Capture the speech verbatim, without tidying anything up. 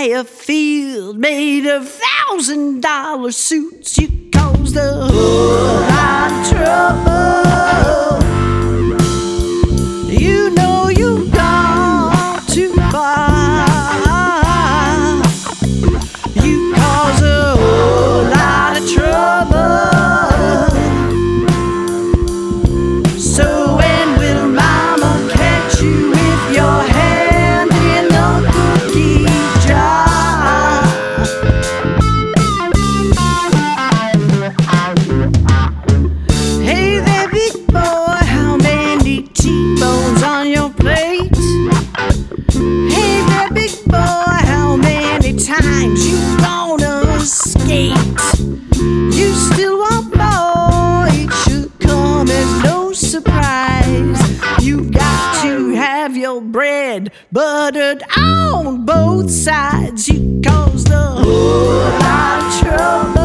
buy a field made of thousand dollar suits. You caused a whole lot of trouble. You know you've gone too far. You cause a whole lot of trouble. So when will Mama catch you with your hand in the cookie jar? Hey there, big boy, how many T-bones on your plate? Hey there, big boy, how many times you gonna skate? You still want more, it should come as no surprise. You've got to have your bread buttered on both sides. You caused a whole lot of trouble.